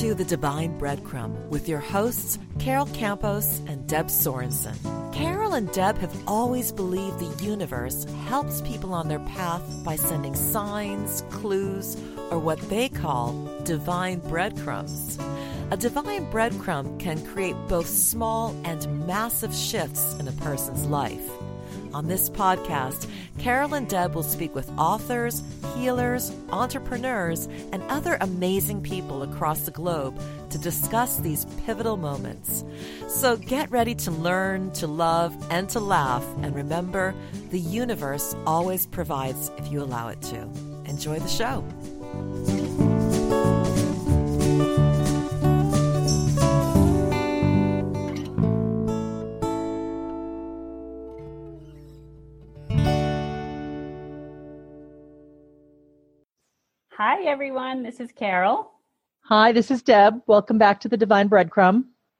to The Divine Breadcrumb with your hosts, Carol Campos and Deb Sorensen. Carol and Deb have always believed the universe helps people on their path by sending signs, clues, or what they call divine breadcrumbs. A divine breadcrumb can create both small and massive shifts in a person's life. On this podcast, Carol and Deb will speak with authors, healers, entrepreneurs, and other amazing people across the globe to discuss these pivotal moments. So get ready to learn, to love, and to laugh. And remember, the universe always provides if you allow it to. Enjoy the show. Hi, everyone. This is Carol. Hi, this is Deb. Welcome back to the Divine Breadcrumb.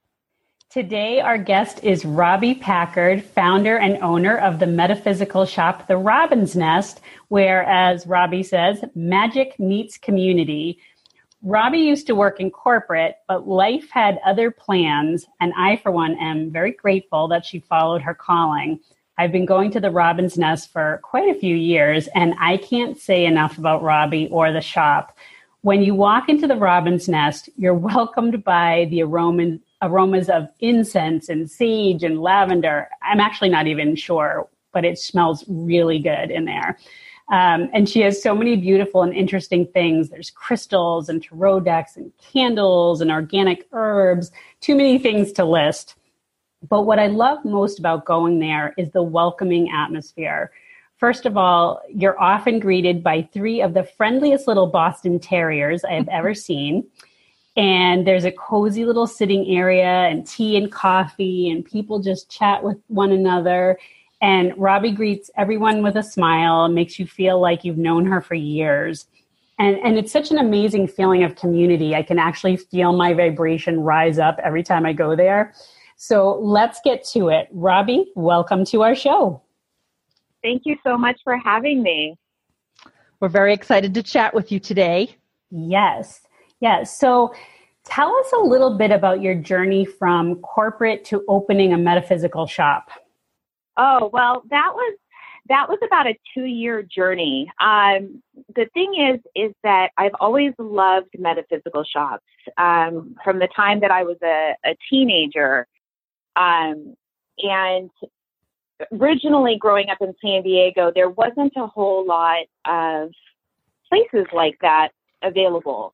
Today, our guest is Robbie Packard, founder and owner of the metaphysical shop, The Robin's Nest, where, as Robbie says, magic meets community. Robbie used to work in corporate, but life had other plans, and I, for one, am very grateful that she followed her calling. I've been going to the Robin's Nest for quite a few years, and I can't say enough about Robbie or the shop. When you walk into the Robin's Nest, you're welcomed by the aromas of incense and sage and lavender. I'm actually not even sure, but it smells really good in there. And she has so many beautiful and interesting things. There's crystals and tarot decks and candles and organic herbs, too many things to list. But what I love most about going there is the welcoming atmosphere. First of all, you're often greeted by three of the friendliest little Boston Terriers I have ever seen. And there's a cozy little sitting area and tea and coffee, and people just chat with one another. And Robbie greets everyone with a smile and makes you feel like you've known her for years. And it's such an amazing feeling of community. I can actually feel my vibration rise up every time I go there. So let's get to it. Robbie, welcome to our show. Thank you so much for having me. We're very excited to chat with you today. Yes. So tell us a little bit about your journey from corporate to opening a metaphysical shop. Oh, well, that was about a 2-year journey. The thing is that I've always loved metaphysical shops. From the time that I was a teenager. And originally growing up in San Diego, there wasn't a whole lot of places like that available.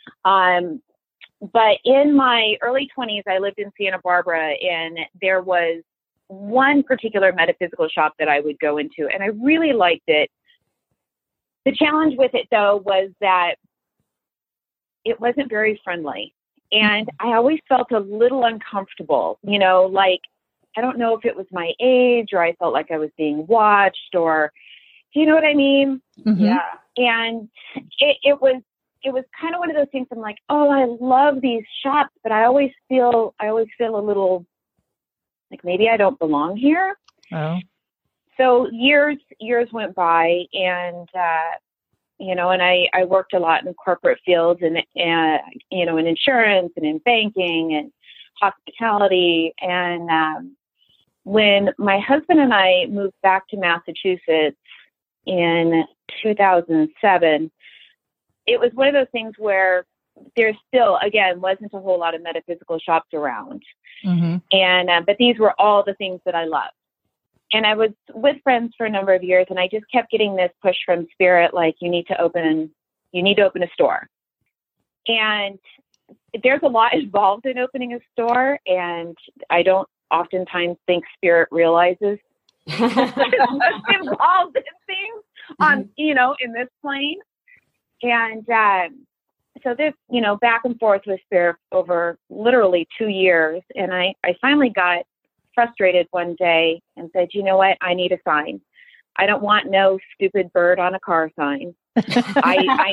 But in my early 20s, I lived in Santa Barbara, and there was one particular metaphysical shop that I would go into, and I really liked it. The challenge with it, though, was that it wasn't very friendly. And I always felt a little uncomfortable, like, I don't know if it was my age or I felt like I was being watched, or, do you know what I mean? Mm-hmm. Yeah. And it was kind of one of those things. I'm like, oh, I love these shops, but I always feel a little like maybe I don't belong here. Oh. So years went by, and, and I worked a lot in corporate fields and in insurance and in banking and hospitality. And when my husband and I moved back to Massachusetts in 2007, it was one of those things where there still, again, wasn't a whole lot of metaphysical shops around. Mm-hmm. And but these were all the things that I loved. And I was with friends for a number of years, and I just kept getting this push from Spirit, like, you need to open a store. And there's a lot involved in opening a store, and I don't oftentimes think Spirit realizes what's involved in things in this plane. And so this, back and forth with Spirit over literally 2 years. And I finally got frustrated one day and said, you know what? I need a sign. I don't want no stupid bird on a car sign. I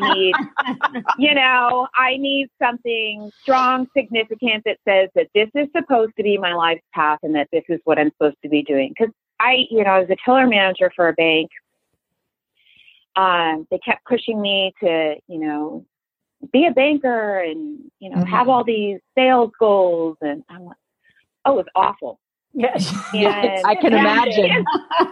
need something strong, significant that says that this is supposed to be my life's path and that this is what I'm supposed to be doing. Because I was a teller manager for a bank. They kept pushing me to, be a banker and, have all these sales goals. And I'm like, oh, it was awful. Yes. And, I can imagine.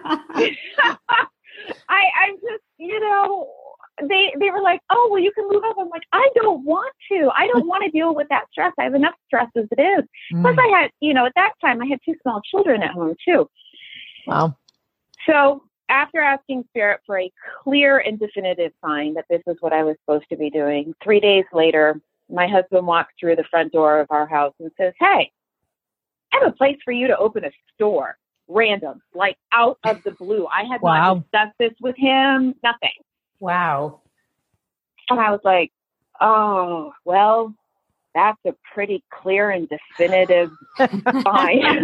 I'm just, they were like, oh, well, you can move up. I'm like, I don't want to. I don't want to deal with that stress. I have enough stress as it is. Plus I had, at that time I had 2 small children at home too. Wow. So after asking Spirit for a clear and definitive sign that this is what I was supposed to be doing, 3 days later, my husband walked through the front door of our house and says, hey, I have a place for you to open a store. Random, like out of the blue. I had not discussed this with him, nothing. Wow. And I was like, oh, well, that's a pretty clear and definitive sign.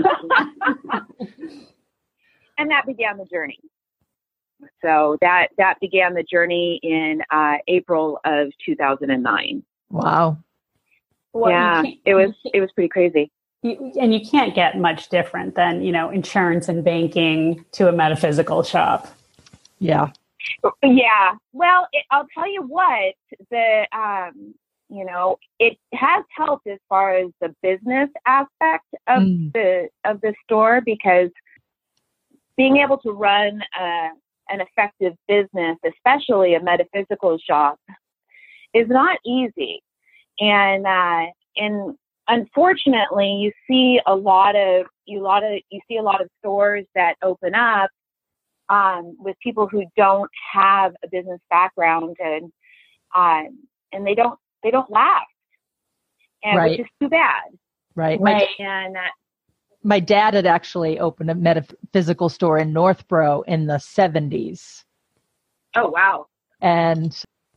And that began the journey. So that began the journey in April of 2009. Wow. Well, yeah, it was pretty crazy. And you can't get much different than, insurance and banking to a metaphysical shop. Yeah. Yeah. Well, I'll tell you what, it has helped as far as the business aspect of the store, because being able to run an effective business, especially a metaphysical shop, is not easy. And unfortunately, you see a lot of stores that open up with people who don't have a business background, and they don't last, and right. which is too bad. Right. And my dad had actually opened a metaphysical store in Northborough in the 70s. Oh, wow. And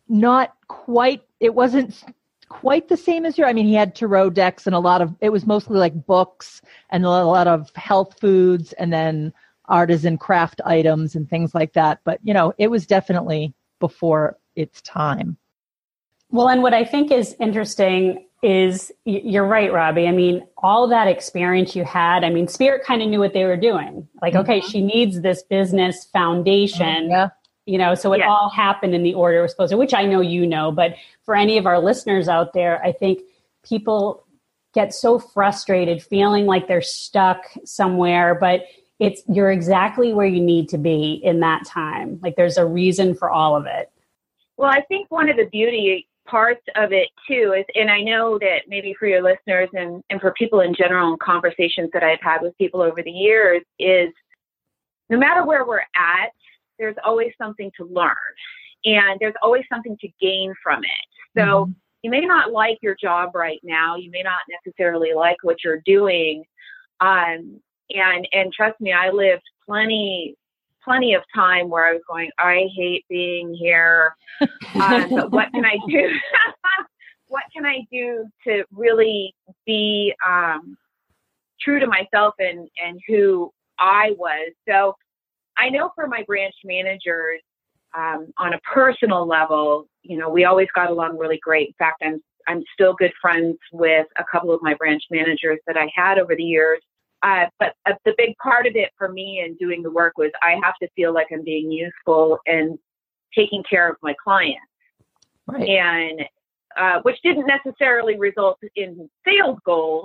it wasn't quite the same as he had tarot decks and it was mostly like books and a lot of health foods and then artisan craft items and things like that. But, it was definitely before its time. Well, and what I think is interesting is you're right, Robbie. All that experience you had, Spirit kind of knew what they were doing. Like, okay, she needs this business foundation. So it all happened in the order it was supposed to, which I know, but for any of our listeners out there, I think people get so frustrated feeling like they're stuck somewhere, but you're exactly where you need to be in that time. Like there's a reason for all of it. Well, I think one of the beauty parts of it too is, and I know that maybe for your listeners and for people in general, in conversations that I've had with people over the years, is no matter where we're at, there's always something to learn and there's always something to gain from it. So you may not like your job right now. You may not necessarily like what you're doing. And trust me, I lived plenty of time where I was going, I hate being here. But what can I do? What can I do to really be true to myself and who I was? So I know for my branch managers, on a personal level, we always got along really great. In fact, I'm still good friends with a couple of my branch managers that I had over the years. But the big part of it for me in doing the work was I have to feel like I'm being useful and taking care of my clients. Right. And which didn't necessarily result in sales goals,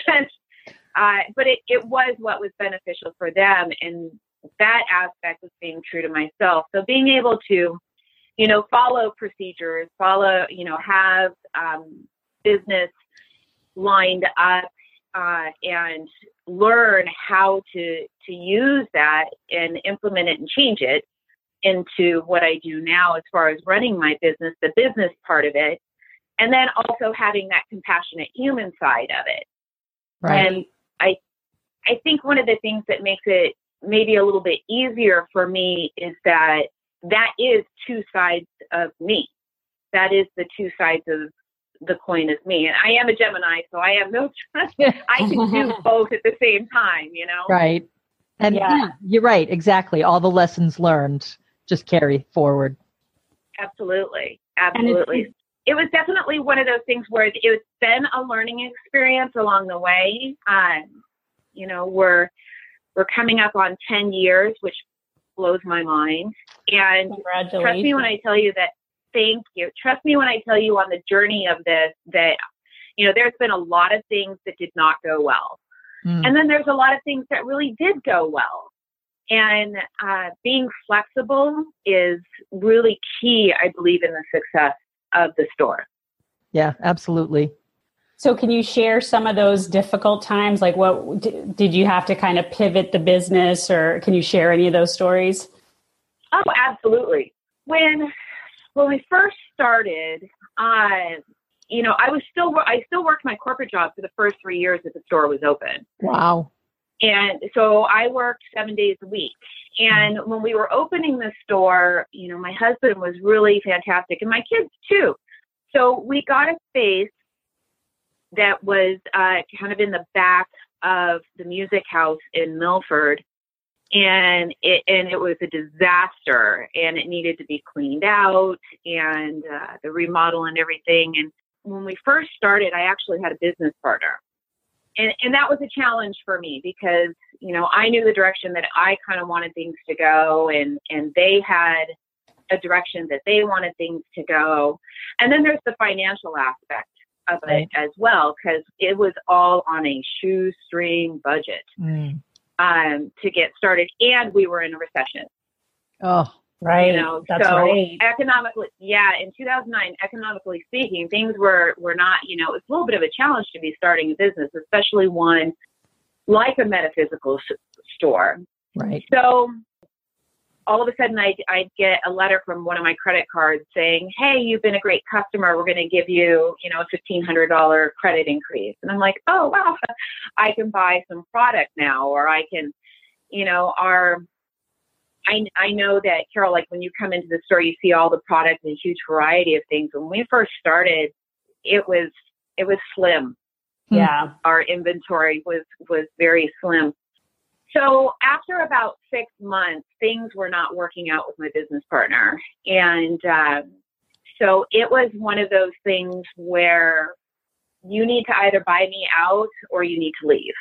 but it was what was beneficial for them. And that aspect was being true to myself. So being able to, follow procedures, have business lined up, and learn how to use that and implement it and change it into what I do now as far as running my business, the business part of it, and then also having that compassionate human side of it. Right. And I think one of the things that makes it maybe a little bit easier for me is that is two sides of me. That is the two sides of the coin as me. And I am a Gemini, so I have no trust. I can do both at the same time, Right. And yeah, you're right. Exactly. All the lessons learned just carry forward. Absolutely. It was definitely one of those things where it's been a learning experience along the way. We're coming up on 10 years, which blows my mind. And trust me when I tell you that Thank you. Trust me when I tell you on the journey of this that, there's been a lot of things that did not go well. And then there's a lot of things that really did go well. And being flexible is really key, I believe, in the success of the store. Yeah, absolutely. So can you share some of those difficult times? Like what did you have to kind of pivot the business, or can you share any of those stories? Oh, absolutely. When we first started, I still worked my corporate job for the first 3 years that the store was open. Wow. And so I worked 7 days a week. And when we were opening the store, my husband was really fantastic, and my kids too. So we got a space that was kind of in the back of the music house in Milford. And it was a disaster, and it needed to be cleaned out, and the remodel and everything. And when we first started, I actually had a business partner. And that was a challenge for me because, I knew the direction that I kind of wanted things to go, and they had a direction that they wanted things to go. And then there's the financial aspect of it as well, because it was all on a shoestring budget to get started. And we were in a recession. Oh, right. That's so right. Economically, in 2009, economically speaking, things were not, it's a little bit of a challenge to be starting a business, especially one like a metaphysical store. Right. So all of a sudden I'd get a letter from one of my credit cards saying, hey, you've been a great customer. We're going to give you, a $1,500 credit increase. And I'm like, oh, wow, I can buy some product now, or I can, I know that, Carol, like when you come into the store, you see all the product and a huge variety of things. When we first started, it was slim. Yeah. Our inventory was very slim. So after about 6 months, things were not working out with my business partner. And so it was one of those things where you need to either buy me out or you need to leave.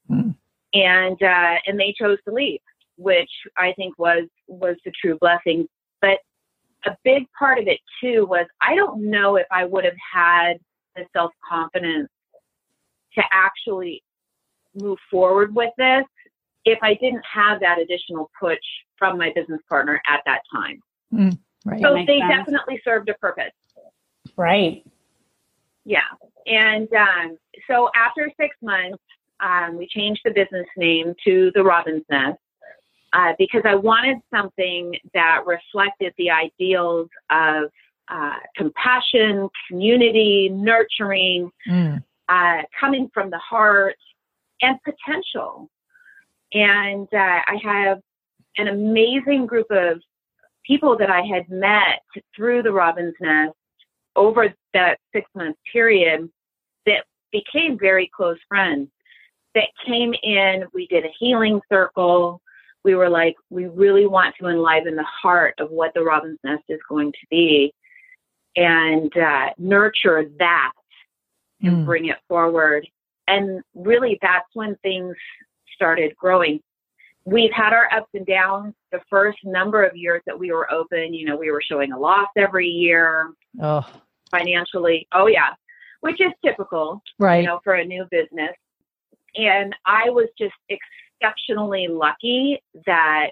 And they chose to leave, which I think was the true blessing. But a big part of it too was I don't know if I would have had the self-confidence to actually move forward with this if I didn't have that additional push from my business partner at that time. Right. So they definitely served a purpose. Right. Yeah. And so after 6 months, we changed the business name to the Robin's Nest because I wanted something that reflected the ideals of compassion, community, nurturing, coming from the heart, and potential. And I have an amazing group of people that I had met through the Robin's Nest over that 6 month period that became very close friends that came in. We did a healing circle. We were like, we really want to enliven the heart of what the Robin's Nest is going to be and nurture that and bring it forward. And really, that's when things started growing. We've had our ups and downs. The first number of years that we were open, we were showing a loss every year financially. Oh, yeah, which is typical, right, for a new business. And I was just exceptionally lucky that,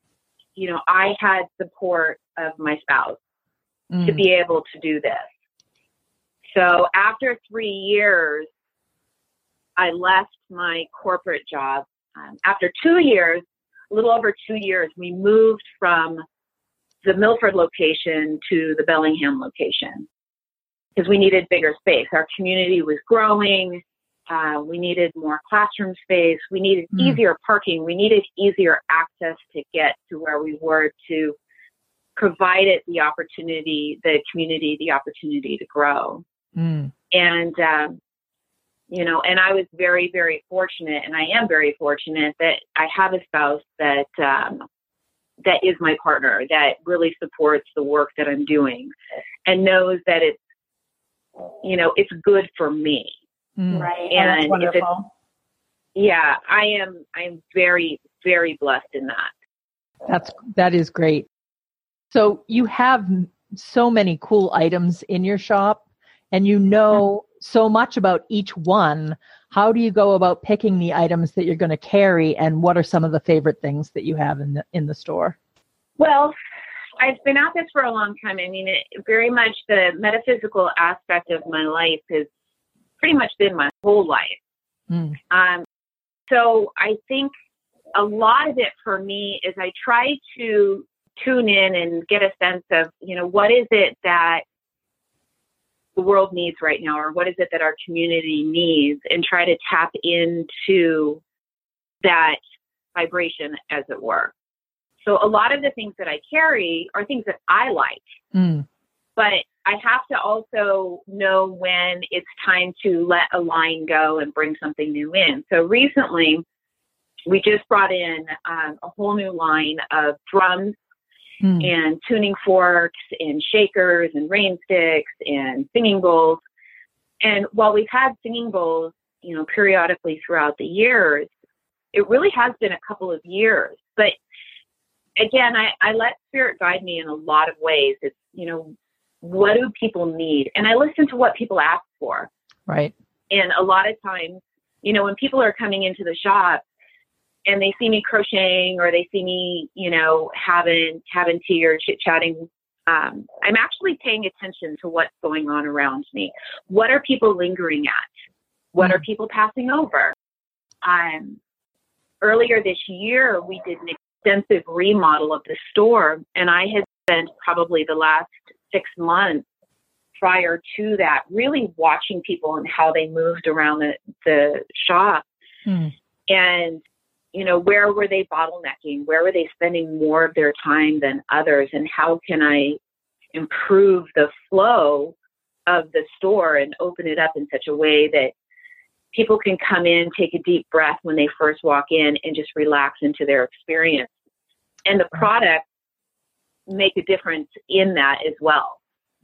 I had support of my spouse to be able to do this. So after 3 years, I left my corporate job. After 2 years, a little over 2 years, we moved from the Milford location to the Bellingham location because we needed bigger space. Our community was growing. We needed more classroom space. We needed easier parking. We needed easier access to get to where we were to provide it the community, the opportunity to grow. And, and I was very, very fortunate, and I am very fortunate that I have a spouse that is my partner, that really supports the work that I'm doing and knows that it's good for me. Right. And that's wonderful. I'm very, very blessed in that. That is great. So you have so many cool items in your shop, and you know so much about each one. How do you go about picking the items that you're going to carry, and what are some of the favorite things that you have in the store? Well, I've been at this for a long time. I mean, very much the metaphysical aspect of my life has pretty much been my whole life. So I think a lot of it for me is I try to tune in and get a sense of, what is it that the world needs right now, or what is it that our community needs, and try to tap into that vibration, as it were. So a lot of the things that I carry are things that I like, but I have to also know when it's time to let a line go and bring something new in. So recently, we just brought in a whole new line of drums and tuning forks and shakers and rain sticks and singing bowls. And while we've had singing bowls, periodically throughout the years, it really has been a couple of years. But again, I let spirit guide me in a lot of ways. It's, what do people need? And I listen to what people ask for. Right. And a lot of times, when people are coming into the shop and they see me crocheting, or they see me, having tea or chit-chatting, I'm actually paying attention to what's going on around me. What are people lingering at? What are people passing over? Earlier this year, we did an extensive remodel of the store, and I had spent probably the last 6 months prior to that really watching people and how they moved around the shop. And, where were they bottlenecking? Where were they spending more of their time than others? And how can I improve the flow of the store and open it up in such a way that people can come in, take a deep breath when they first walk in, and just relax into their experience. And the products make a difference in that as well.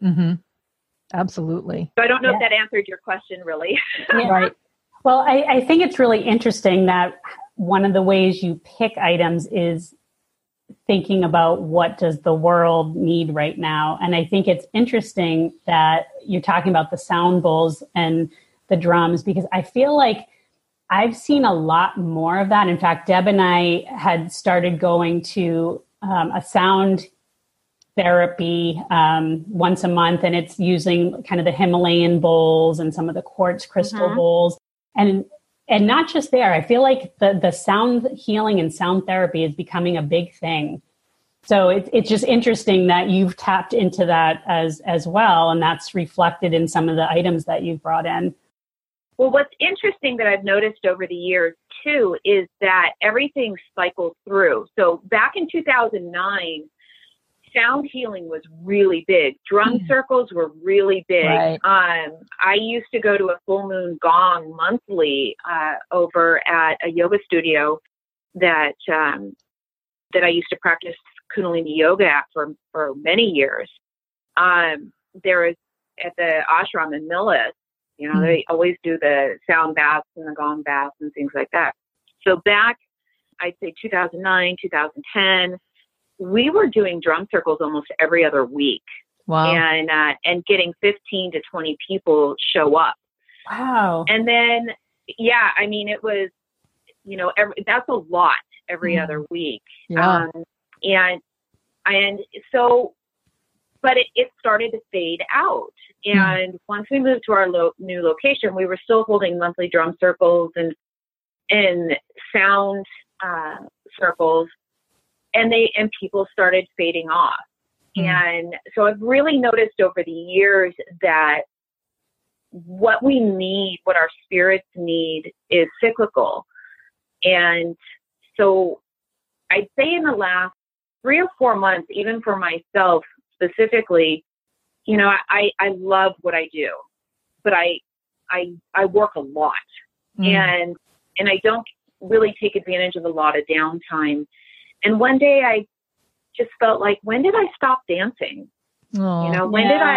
Absolutely. So I don't know if that answered your question, really. Right. Well, I think it's really interesting that one of the ways you pick items is thinking about what does the world need right now. And I think it's interesting that you're talking about the sound bowls and the drums, because I feel like I've seen a lot more of that. In fact, Deb and I had started going to a sound therapy once a month, and it's using kind of the Himalayan bowls and some of the quartz crystal bowls. And not just there, I feel like the sound healing and sound therapy is becoming a big thing. So it's just interesting that you've tapped into that as well, and that's reflected in some of the items that you've brought in. Well, what's interesting that I've noticed over the years, too, is that everything cycles through. So back in 2009, sound healing was really big. Drum circles were really big. Right. I used to go to a full moon gong monthly over at a yoga studio that I used to practice Kundalini yoga at for many years. There was at the ashram in Millis, they always do the sound baths and the gong baths and things like that. So back, I'd say 2009, 2010, we were doing drum circles almost every other week. Wow. And getting 15 to 20 people show up. Wow. And then, it was, that's a lot every other week. Yeah. And so, but it started to fade out. And once we moved to our new location, we were still holding monthly drum circles and sound circles, and people started fading off. And so I've really noticed over the years that what we need, what our spirits need, is cyclical. And so I'd say in the last 3 or 4 months, even for myself specifically, I love what I do, but I work a lot, and I don't really take advantage of a lot of downtime. And one day I just felt like, when did I stop dancing? When did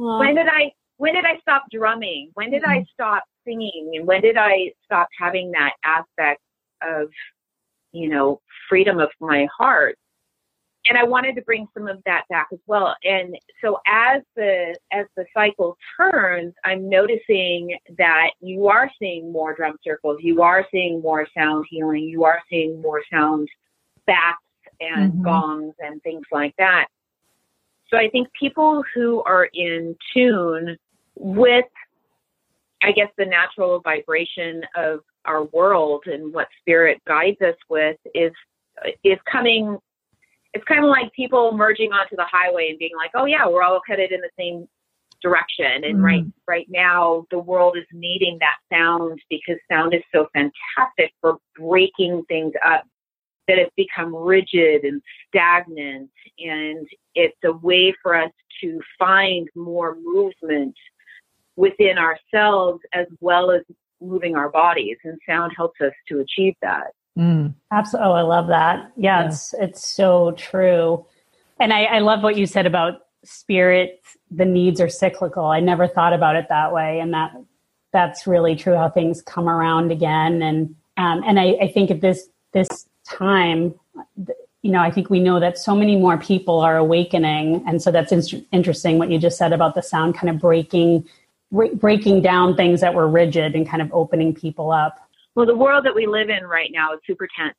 I stop drumming? When did I stop singing? And when did I stop having that aspect of, freedom of my heart? And I wanted to bring some of that back as well. And so as the cycle turns, I'm noticing that you are seeing more drum circles, you are seeing more sound healing, you are seeing more sound baths and gongs and things like that. So I think people who are in tune with, I guess, the natural vibration of our world and what spirit guides us with is coming. It's kind of like people merging onto the highway and being like, oh yeah, we're all headed in the same direction. And right now the world is needing that sound, because sound is so fantastic for breaking things up that have become rigid and stagnant. And it's a way for us to find more movement within ourselves as well as moving our bodies. And sound helps us to achieve that. Absolutely. Oh, I love that. Yeah. It's so true. And I love what you said about spirit. The needs are cyclical. I never thought about it that way. And that's really true, how things come around again. And I think at this time, I think we know that so many more people are awakening. And so that's interesting what you just said about the sound kind of breaking down things that were rigid and kind of opening people up. Well, the world that we live in right now is super tense.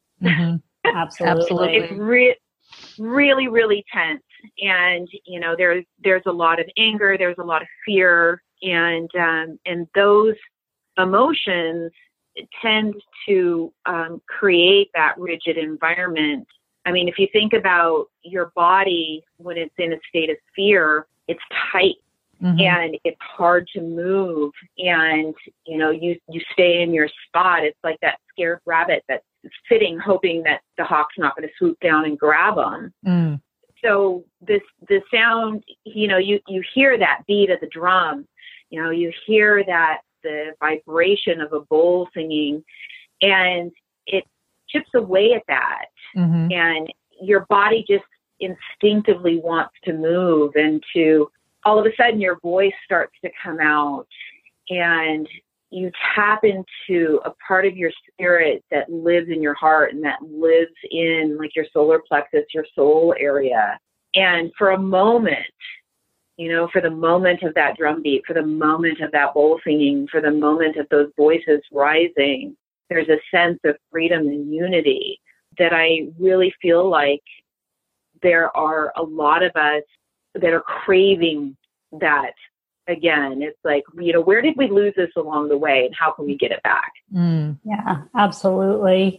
Absolutely. It's really, really tense. And, there's a lot of anger, there's a lot of fear, and those emotions tend to create that rigid environment. I mean, if you think about your body when it's in a state of fear, it's tight. And it's hard to move, and you stay in your spot. It's like that scared rabbit that's sitting, hoping that the hawk's not going to swoop down and grab them. So the sound, you hear that beat of the drum, you hear that the vibration of a bowl singing, and it chips away at that, and your body just instinctively wants to move, and all of a sudden your voice starts to come out, and you tap into a part of your spirit that lives in your heart and that lives in like your solar plexus, your soul area. And for a moment, for the moment of that drum beat, for the moment of that bowl singing, for the moment of those voices rising, there's a sense of freedom and unity that I really feel like there are a lot of us that are craving that again. It's like, where did we lose this along the way, and how can we get it back? Yeah, absolutely.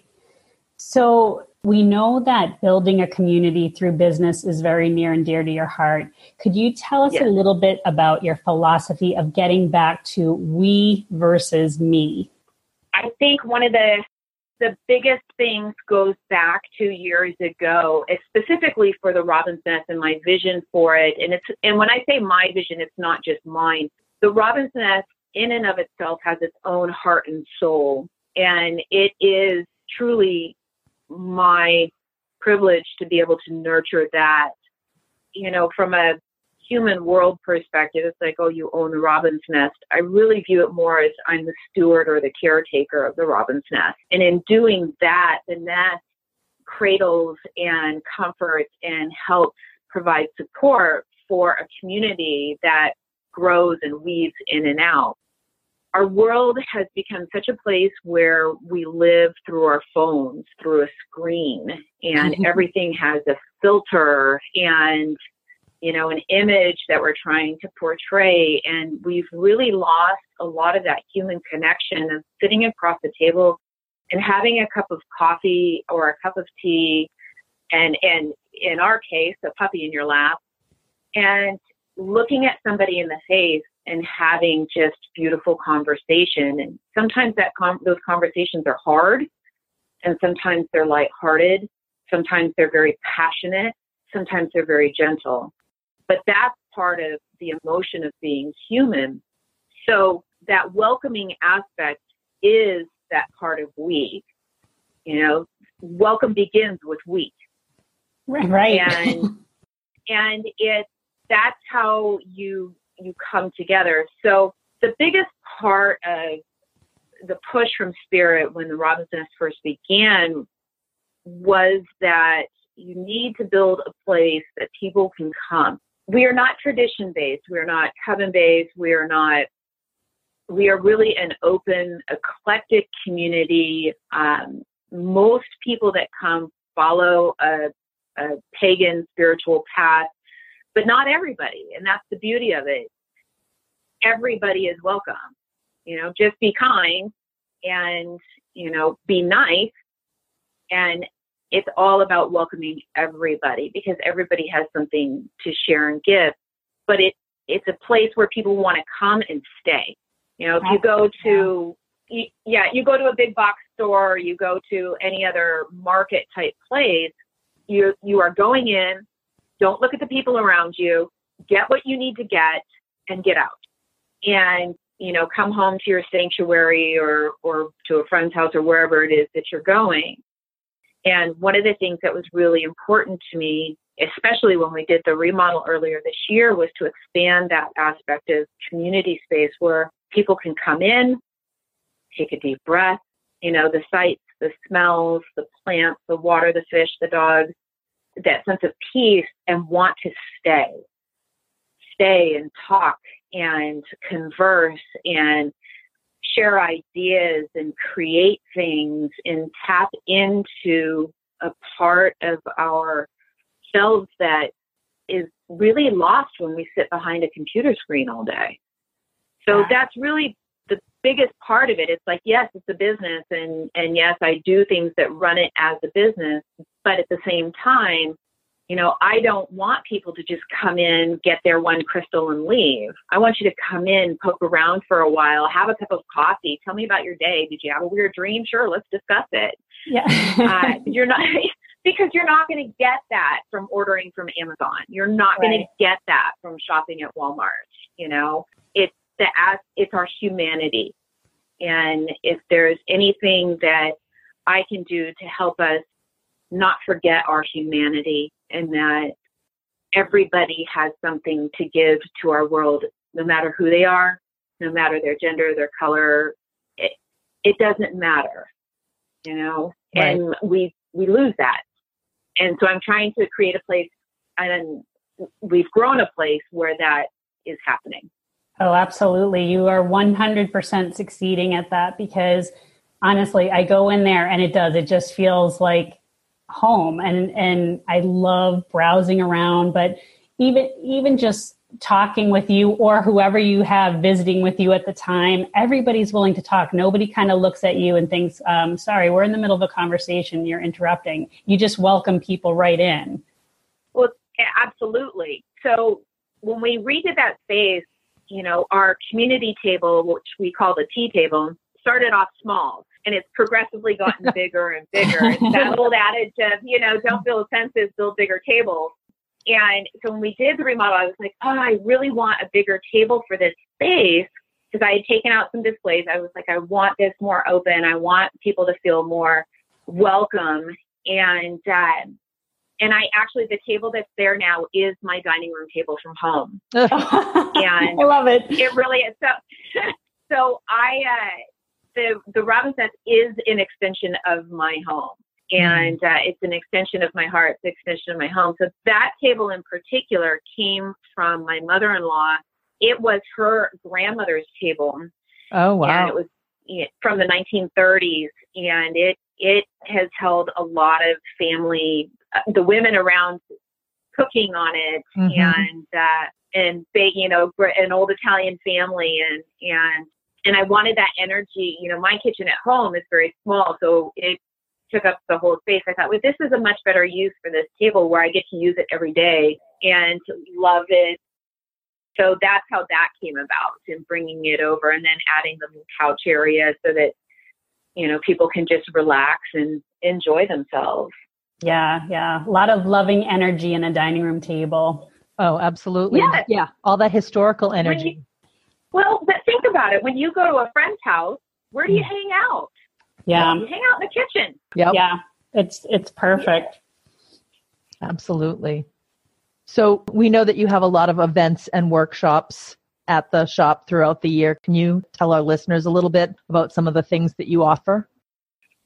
So we know that building a community through business is very near and dear to your heart. Could you tell us a little bit about your philosophy of getting back to we versus me? I think one of the biggest things goes back 2 years ago, specifically for the Robin's Nest and my vision for it. And when I say my vision, it's not just mine. The Robin's Nest in and of itself has its own heart and soul. And it is truly my privilege to be able to nurture that. From a human world perspective, it's like, oh, you own the Robin's Nest. I really view it more as I'm the steward or the caretaker of the Robin's Nest. And in doing that, the nest cradles and comforts and helps provide support for a community that grows and weaves in and out. Our world has become such a place where we live through our phones, through a screen, and everything has a filter and an image that we're trying to portray. And we've really lost a lot of that human connection of sitting across the table and having a cup of coffee or a cup of tea, and in our case, a puppy in your lap, and looking at somebody in the face and having just beautiful conversation. And sometimes those conversations are hard, and sometimes they're lighthearted. Sometimes they're very passionate. Sometimes they're very gentle. But that's part of the emotion of being human. So that welcoming aspect is that part of we. Welcome begins with we. Right. And that's how you come together. So the biggest part of the push from Spirit when the Robin's Nest first began was that you need to build a place that people can come. We are not tradition-based. We are not coven-based. We are really an open, eclectic community. Most people that come follow a pagan spiritual path, but not everybody. And that's the beauty of it. Everybody is welcome. Just be kind and, be nice. And it's all about welcoming everybody because everybody has something to share and give. But it's a place where people want to come and stay. If you go to, you go to a big box store, you go to any other market type place, you are going in, don't look at the people around you, get what you need to get and get out. And, come home to your sanctuary or to a friend's house or wherever it is that you're going. And one of the things that was really important to me, especially when we did the remodel earlier this year, was to expand that aspect of community space where people can come in, take a deep breath, the sights, the smells, the plants, the water, the fish, the dogs, that sense of peace, and want to stay and talk and converse and share ideas and create things and tap into a part of ourselves that is really lost when we sit behind a computer screen all day. So that's really the biggest part of it. It's like, yes, it's a business and yes, I do things that run it as a business, but at the same time, I don't want people to just come in, get their one crystal and leave. I want you to come in, poke around for a while, have a cup of coffee, tell me about your day. Did you have a weird dream? Sure, let's discuss it. Yeah. Because you're not going to get that from ordering from Amazon. You're not going to get that from shopping at Walmart. It's our humanity. And if there's anything that I can do to help us not forget our humanity and that everybody has something to give to our world, no matter who they are, no matter their gender, their color, it doesn't matter, and we lose that. And so I'm trying to create a place, and we've grown a place where that is happening. Oh, absolutely. You are 100% succeeding at that because honestly, I go in there and it just feels like home and I love browsing around, but even just talking with you or whoever you have visiting with you at the time, everybody's willing to talk. Nobody kind of looks at you and thinks, sorry, we're in the middle of a conversation, you're interrupting. You just welcome people right in. Well, absolutely. So when we redid that space, our community table, which we call the tea table, started off small. And it's progressively gotten bigger and bigger. It's that old adage of, don't build fences, build bigger tables. And so when we did the remodel, I was like, I really want a bigger table for this space because I had taken out some displays. I was like, I want this more open. I want people to feel more welcome. And I actually, the table that's there now is my dining room table from home. And I love it. It really is. So the Robin's Nest is an extension of my home. And it's an extension of my heart, it's an extension of my home. So that table in particular came from my mother-in-law. It was her grandmother's table. Oh, wow. And it was from the 1930s. And it has held a lot of family, the women around cooking on it and baking, an old Italian family. And I wanted that energy. My kitchen at home is very small, so it took up the whole space. I thought, well, this is a much better use for this table where I get to use it every day and love it. So that's how that came about, and bringing it over and then adding the couch area so that, people can just relax and enjoy themselves. Yeah. A lot of loving energy in a dining room table. Oh, absolutely. Yes. Yeah. All that historical energy. But think about it. When you go to a friend's house, where do you hang out? Yeah. You hang out in the kitchen. Yep. Yeah. It's perfect. Absolutely. So we know that you have a lot of events and workshops at the shop throughout the year. Can you tell our listeners a little bit about some of the things that you offer?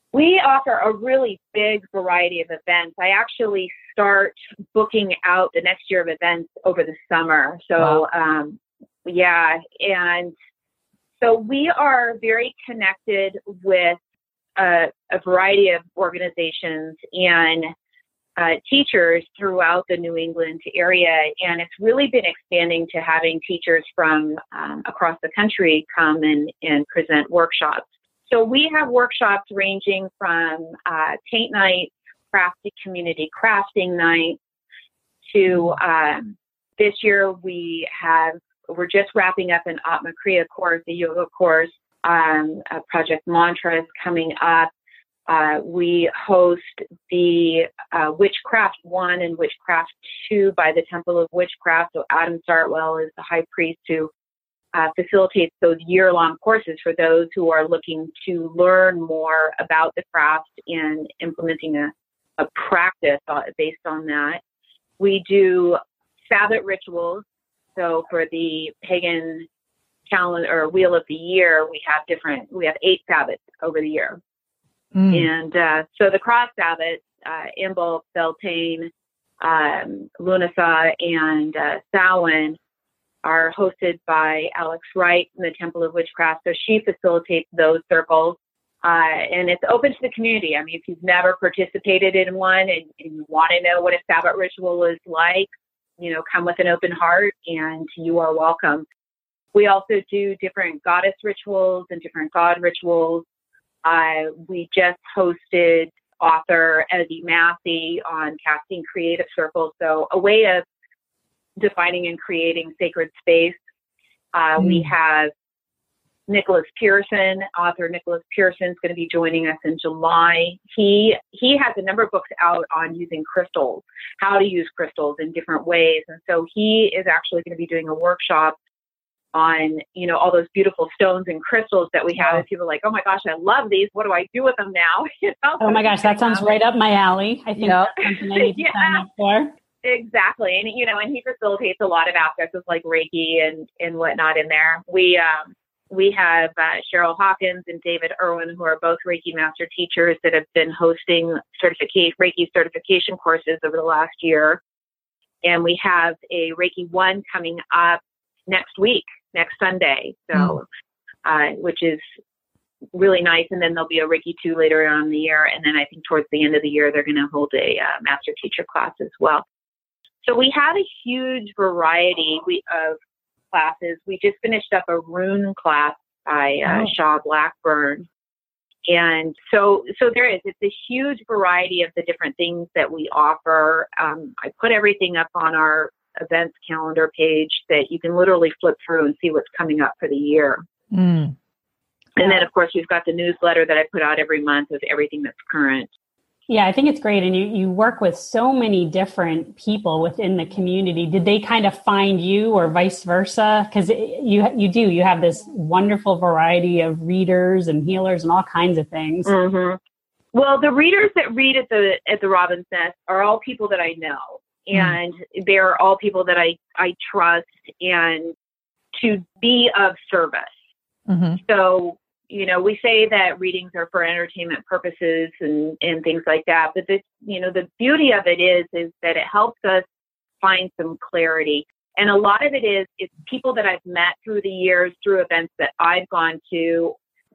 We offer a really big variety of events. I actually start booking out the next year of events over the summer. So, Wow. yeah. And so we are very connected with a variety of organizations and teachers throughout the New England area. And it's really been expanding to having teachers from across the country come and present workshops. So we have workshops ranging from paint nights, crafty community crafting nights, to this year we're just wrapping up an Atma Kriya course, a yoga course. Project Mantra is coming up. We host the Witchcraft 1 and Witchcraft 2 by the Temple of Witchcraft. So Adam Sartwell is the high priest who facilitates those year-long courses for those who are looking to learn more about the craft and implementing a practice based on that. We do Sabbath rituals. So for the pagan calendar or wheel of the year, we have 8 Sabbats over the year. And so the cross Sabbats, Imbolc, Beltane, Lunasa, and Samhain, are hosted by Alex Wright from the Temple of Witchcraft. So she facilitates those circles. And it's open to the community. I mean, if you've never participated in one and you want to know what a Sabbath ritual is like, come with an open heart and you are welcome. We also do different goddess rituals and different god rituals. We just hosted author Eddie Massey on casting creative circles. So a way of defining and creating sacred space. We have Nicholas Pearson, author Nicholas Pearson is going to be joining us in July. He has a number of books out on using crystals, how to use crystals in different ways. And so he is actually going to be doing a workshop on, all those beautiful stones and crystals that we have. And people are like, oh my gosh, I love these. What do I do with them now? Oh my gosh, that sounds right up my alley. I think that's something I need to sign up for. Exactly. And, and he facilitates a lot of aspects of like Reiki and whatnot in there. We have Cheryl Hawkins and David Irwin, who are both Reiki master teachers that have been hosting Reiki certification courses over the last year. And we have a Reiki 1 coming up next Sunday. So, which is really nice. And then there'll be a Reiki 2 later on in the year. And then I think towards the end of the year, they're going to hold a master teacher class as well. So we have a huge variety of classes. We just finished up a rune class by Shaw Blackburn. And so it's a huge variety of the different things that we offer. I put everything up on our events calendar page that you can literally flip through and see what's coming up for the year. And then, of course, we've got the newsletter that I put out every month with everything that's current. Yeah, I think it's great. And you work with so many different people within the community. Did they kind of find you or vice versa? Because you have this wonderful variety of readers and healers and all kinds of things. Mm-hmm. Well, the readers that read at the Robin's Nest are all people that I know. And they're all people that I trust and to be of service. Mm-hmm. So, we say that readings are for entertainment purposes and things like that. But this, the beauty of it is that it helps us find some clarity. And a lot of it's people that I've met through the years, through events that I've gone to,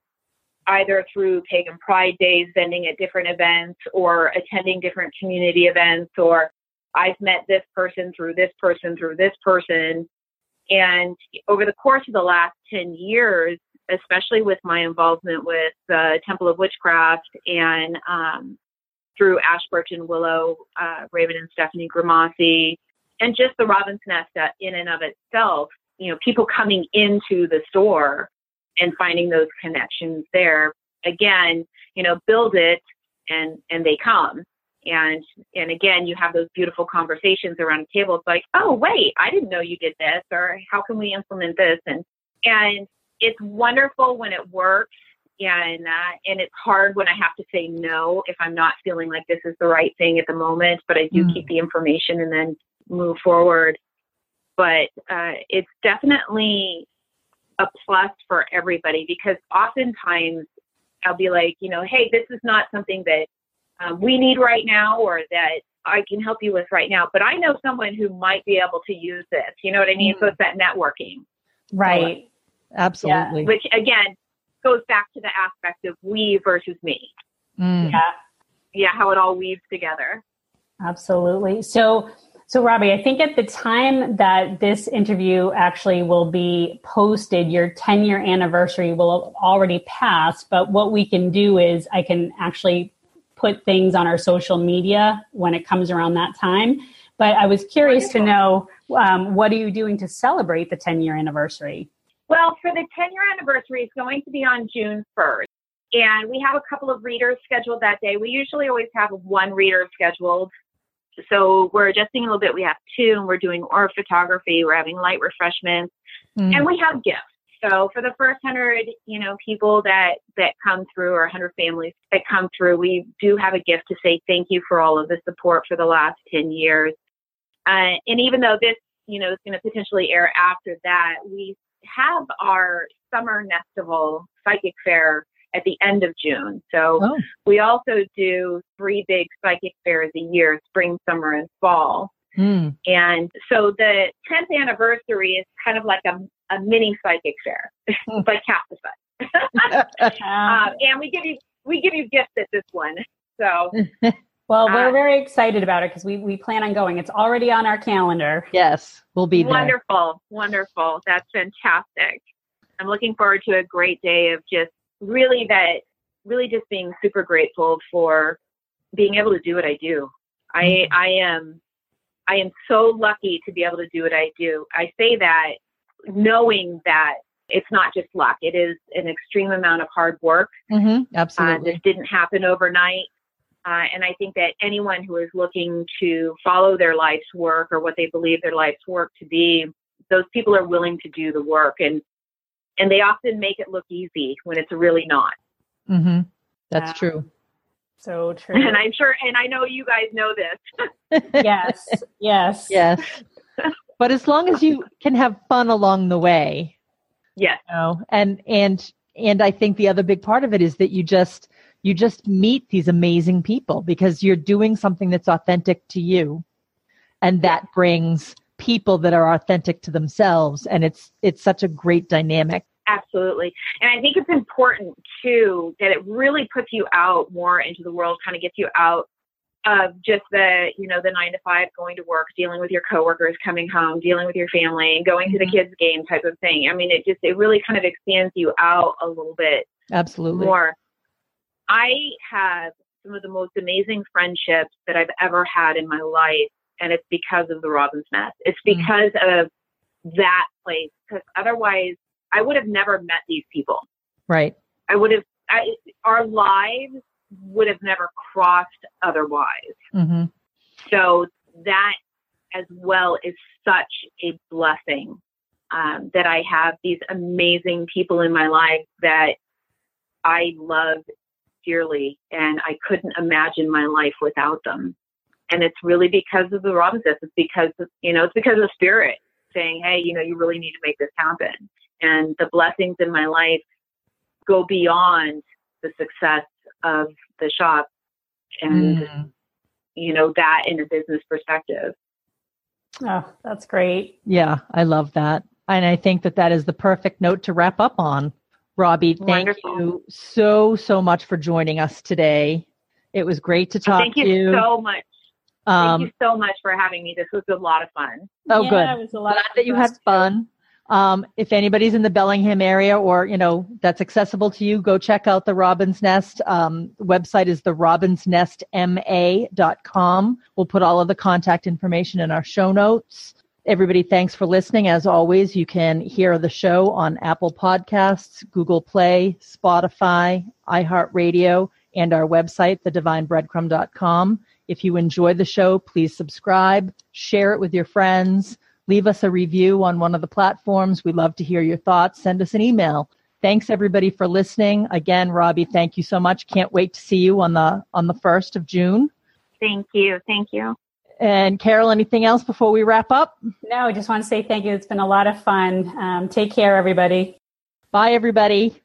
either through Pagan Pride Days, vending at different events, or attending different community events, or I've met this person through this person through this person. And over the course of the last 10 years, especially with my involvement with the Temple of Witchcraft and through Ash, Birch, and Willow, Raven and Stephanie Grimassi, and just the Robin's Nest in and of itself, people coming into the store and finding those connections there. Again, build it and they come. And again, you have those beautiful conversations around a table. It's like, oh, wait, I didn't know you did this, or how can we implement this? And it's wonderful when it works, and it's hard when I have to say no if I'm not feeling like this is the right thing at the moment. But I do keep the information and then move forward. But it's definitely a plus for everybody, because oftentimes I'll be like, hey, this is not something that we need right now, or that I can help you with right now, but I know someone who might be able to use this. You know what I mean? So it's that networking. Right. Absolutely. Yeah. Which again goes back to the aspect of we versus me. Yeah, how it all weaves together. Absolutely. So Robbie, I think at the time that this interview actually will be posted, your 10-year anniversary will have already passed. But what we can do is I can actually put things on our social media when it comes around that time. But I was curious to know, what are you doing to celebrate the 10-year anniversary? Well, for the 10-year anniversary, it's going to be on June 1st. And we have a couple of readers scheduled that day. We usually always have one reader scheduled. So we're adjusting a little bit. We have 2, and we're doing aura photography. We're having light refreshments, and we have gifts. So for the first 100, people that come through, or 100 families that come through, we do have a gift to say thank you for all of the support for the last 10 years. And even though this, is going to potentially air after that, we have our summer Nestival psychic fair at the end of June. So we also do 3 big psychic fairs a year, spring, summer, and fall. And so the 10th anniversary is kind of like a mini psychic fair, like half the size. And we give you gifts at this one. So, well, we're very excited about it because we plan on going. It's already on our calendar. Yes, we'll be there. Wonderful. That's fantastic. I'm looking forward to a great day of just really just being super grateful for being able to do what I do. I am so lucky to be able to do what I do. I say that knowing that it's not just luck. It is an extreme amount of hard work. Absolutely. This didn't happen overnight. And I think that anyone who is looking to follow their life's work, or what they believe their life's work to be, those people are willing to do the work. And they often make it look easy when it's really not. That's true. So true. And I'm sure, and I know you guys know this. Yes. But as long as you can have fun along the way. Yes. And I think the other big part of it is that you just meet these amazing people because you're doing something that's authentic to you. And that brings people that are authentic to themselves. And it's such a great dynamic. Absolutely. And I think it's important too, that it really puts you out more into the world, kind of gets you out of just the 9 to 5, going to work, dealing with your coworkers, coming home, dealing with your family, and going to the kids' game type of thing. I mean, it really kind of expands you out a little bit. Absolutely. More. I have some of the most amazing friendships that I've ever had in my life. And it's because of the Robin's Nest. It's because of that place. Because otherwise, I would have never met these people. Right. Our lives would have never crossed otherwise. So that as well is such a blessing, that I have these amazing people in my life that I love dearly, and I couldn't imagine my life without them. And it's really because of the Robin's Nest. It's because of Spirit saying, hey, you really need to make this happen. And the blessings in my life go beyond the success of the shop and, that in a business perspective. Oh, that's great. Yeah, I love that. And I think that is the perfect note to wrap up on. Robbie, thank you so much for joining us today. It was great to talk to you. Thank you so much. Thank you so much for having me. This was a lot of fun. Oh, good. It was a lot Glad that you had fun. If anybody's in the Bellingham area or, that's accessible to you, go check out the Robin's Nest. Website is therobinsnestma.com. We'll put all of the contact information in our show notes. Everybody, thanks for listening. As always, you can hear the show on Apple Podcasts, Google Play, Spotify, iHeartRadio, and our website, thedivinebreadcrumb.com. If you enjoy the show, please subscribe, share it with your friends, leave us a review on one of the platforms. We love to hear your thoughts. Send us an email. Thanks everybody for listening. Again, Robbie, thank you so much. Can't wait to see you on the 1st of June. Thank you. Thank you. And Carol, anything else before we wrap up? No, I just want to say thank you. It's been a lot of fun. Take care, everybody. Bye, everybody.